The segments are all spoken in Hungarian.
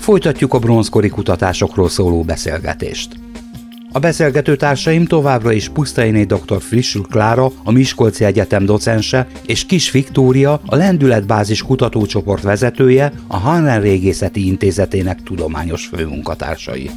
folytatjuk a bronzkori kutatásokról szóló beszélgetést. A beszélgető társaim továbbra is Pusztainé dr. Frissül Klára, a Miskolci Egyetem docense, és Kiss Viktória, a Lendületbázis kutatócsoport vezetője, a Hanren Régészeti Intézetének tudományos főmunkatársai.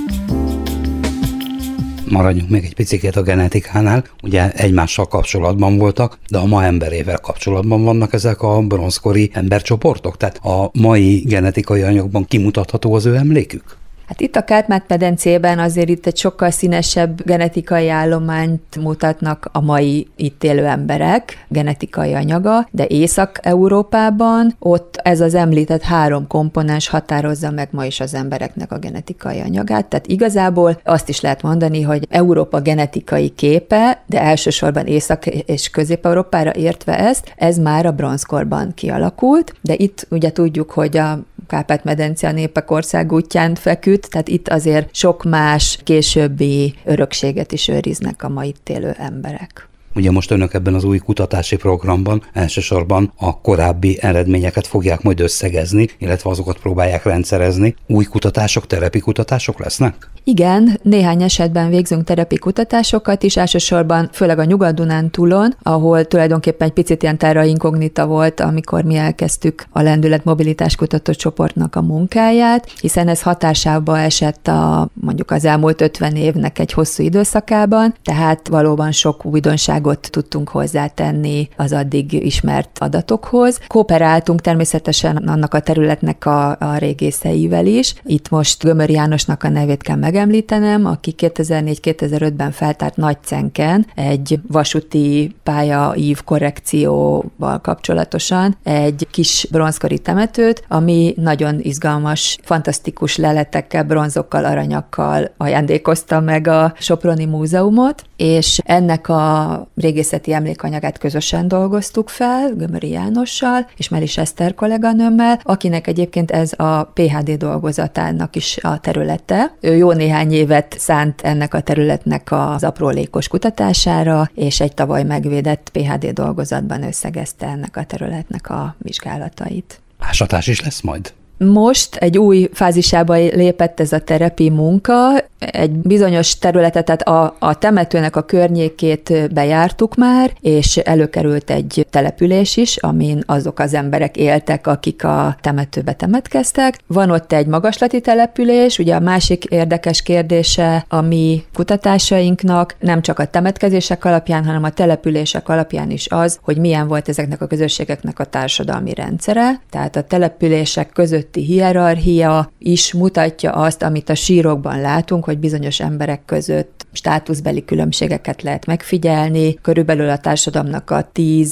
Maradjunk még egy picit a genetikánál, ugye egymással kapcsolatban voltak, de a ma emberével kapcsolatban vannak ezek a bronzkori embercsoportok? Tehát a mai genetikai anyagban kimutatható az ő emlékük? Hát itt a Kárpát-medencében azért itt egy sokkal színesebb genetikai állományt mutatnak a mai itt élő emberek genetikai anyaga, de Észak-Európában ott ez az említett 3 komponens határozza meg ma is az embereknek a genetikai anyagát, tehát igazából azt is lehet mondani, hogy Európa genetikai képe, de elsősorban Észak- és Közép-Európára értve ez már a bronzkorban kialakult, de itt ugye tudjuk, hogy a Kárpát-medence a népek országútján feküdt, tehát itt azért sok más későbbi örökséget is őriznek a ma itt élő emberek. Ugye most önök ebben az új kutatási programban elsősorban a korábbi eredményeket fogják majd összegezni, illetve azokat próbálják rendszerezni. Új kutatások, terepikutatások lesznek? Igen, néhány esetben végzünk terepikutatásokat is, elsősorban főleg a Nyugat-Dunántúlon, ahol tulajdonképpen egy picit ilyen terra incognita volt, amikor mi elkezdtük a lendület-mobilitás kutatócsoportnak a munkáját, hiszen ez hatásába esett mondjuk az elmúlt 50 évnek egy hosszú időszakában, tehát valóban sok újdonságot tudtunk hozzátenni az addig ismert adatokhoz. Kooperáltunk természetesen annak a területnek a régészeivel is. Itt most Gömöri Jánosnak a nevét kell megemlítenem, aki 2004-2005-ben feltárt Nagycenken egy vasúti pályaív korrekcióval kapcsolatosan egy kis bronzkori temetőt, ami nagyon izgalmas, fantasztikus leletekkel, bronzokkal, aranyakkal ajándékozta meg a Soproni Múzeumot, és ennek a régészeti emlékanyagát közösen dolgoztuk fel, Gömöri Jánossal és Melis Eszter kolléganőmmel, akinek egyébként ez a PhD dolgozatának is a területe. Ő jó néhány évet szánt ennek a területnek az aprólékos kutatására, és egy tavaly megvédett PhD dolgozatban összegezte ennek a területnek a vizsgálatait. Ásatás is lesz majd? Most egy új fázisába lépett ez a terepi munka, egy bizonyos területet, tehát a temetőnek a környékét bejártuk már, és előkerült egy település is, amin azok az emberek éltek, akik a temetőbe temetkeztek. Van ott egy magaslati település, ugye a másik érdekes kérdése a mi kutatásainknak nem csak a temetkezések alapján, hanem a települések alapján is az, hogy milyen volt ezeknek a közösségeknek a társadalmi rendszere, tehát a települések közötti hierarchia is mutatja azt, amit a sírokban látunk, hogy bizonyos emberek között státuszbeli különbségeket lehet megfigyelni. Körülbelül a társadalomnak a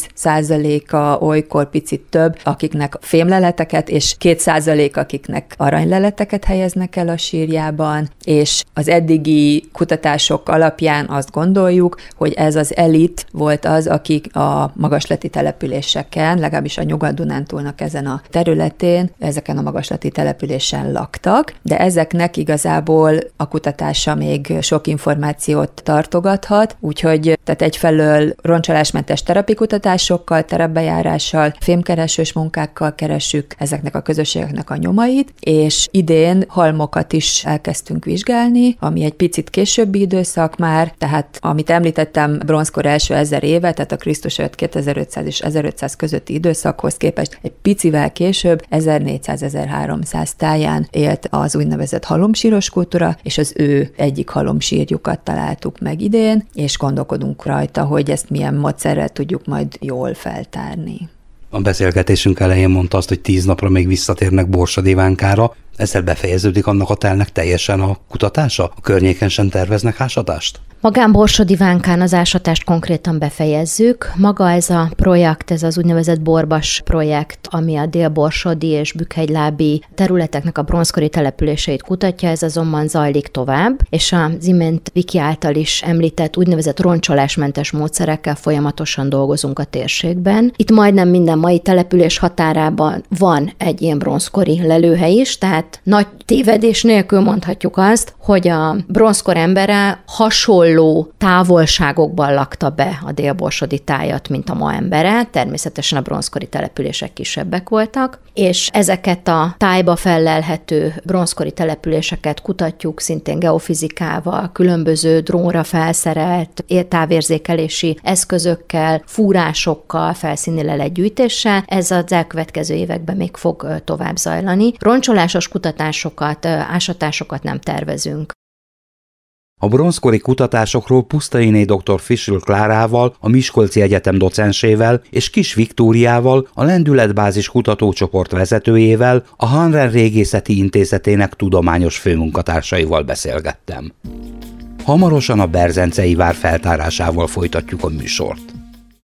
10%-a olykor picit több, akiknek fémleleteket, és 2% akiknek aranyleleteket helyeznek el a sírjában, és az eddigi kutatások alapján azt gondoljuk, hogy ez az elit volt az, akik a magaslati településeken, legalábbis a Nyugat-Dunántúlnak ezen a területén, ezeken a magaslati településen laktak, de ezeknek igazából a kutatása még sok információt tartogathat, úgyhogy tehát egyfelől roncsolásmentes terepikutatásokkal, terepbejárással, fémkeresős munkákkal keressük ezeknek a közösségeknek a nyomait, és idén halmokat is elkezdtünk vizsgálni, ami egy picit későbbi időszak már, tehát amit említettem, bronzkor első 1000 éve, tehát a Krisztus előtt 2500 és 1500 közötti időszakhoz képest egy picivel később, 1400-1300 táján élt az úgynevezett halomsíros kultúra, és az ő egyik halomsírjukat találtuk meg idén, és gondolkodunk rajta, hogy ezt milyen módszerrel tudjuk majd jól feltárni. A beszélgetésünk elején mondta azt, hogy 10 napra még visszatérnek Borsod Ivánkára. Ezzel befejeződik annak a telnek teljesen a kutatása? A környéken sem terveznek ásatást? Magán Borsod Ivánkán az ásatást konkrétan befejezzük. Maga ez a projekt, ez az úgynevezett Borbas projekt, ami a délborsodi és bükkhegylábi területeknek a bronzkori településeit kutatja, ez azonban zajlik tovább, és az imént Viki által is említett úgynevezett roncsolásmentes módszerekkel folyamatosan dolgozunk a térségben. Itt majdnem minden mai település határában van egy ilyen bronzkori lelőhely is, tehát tehát nagy tévedés nélkül mondhatjuk azt, hogy a bronzkor embere hasonló távolságokban lakta be a délborsodi tájat, mint a ma embere. Természetesen a bronzkori települések kisebbek voltak, és ezeket a tájba fellelhető bronzkori településeket kutatjuk szintén geofizikával, különböző drónra felszerelt távérzékelési eszközökkel, fúrásokkal, felszíni leletgyűjtéssel. Ez az elkövetkező években még fog tovább zajlani. Roncsolásos kutatásokat, ásatásokat nem tervezünk. A bronzkori kutatásokról Pusztainé dr. Fischl Klárával, a Miskolci Egyetem docensével és Kiss Viktóriával, a Lendületbázis kutatócsoport vezetőjével, a Hanren Régészeti Intézetének tudományos főmunkatársaival beszélgettem. Hamarosan a Berzencei vár feltárásával folytatjuk a műsort.